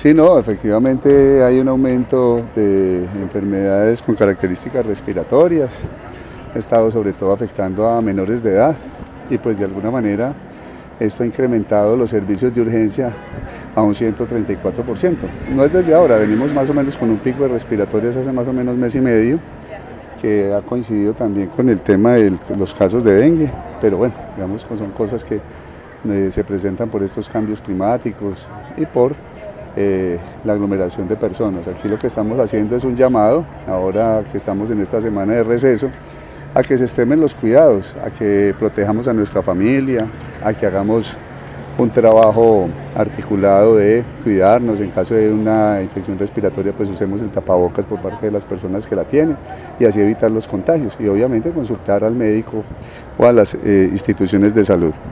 Sí, no, efectivamente hay un aumento de enfermedades con características respiratorias, ha estado sobre todo afectando a menores de edad y pues de alguna manera esto ha incrementado los servicios de urgencia a un 134%. No es desde ahora, venimos más o menos con un pico de respiratorias hace más o menos mes y medio, que ha coincidido también con el tema de los casos de dengue, pero bueno, digamos que son cosas que se presentan por estos cambios climáticos y por la aglomeración de personas. Aquí lo que estamos haciendo es un llamado, ahora que estamos en esta semana de receso, a que se extremen los cuidados, a que protejamos a nuestra familia, a que hagamos un trabajo articulado de cuidarnos. En caso de una infección respiratoria, pues usemos el tapabocas por parte de las personas que la tienen y así evitar los contagios y obviamente consultar al médico o a las instituciones de salud.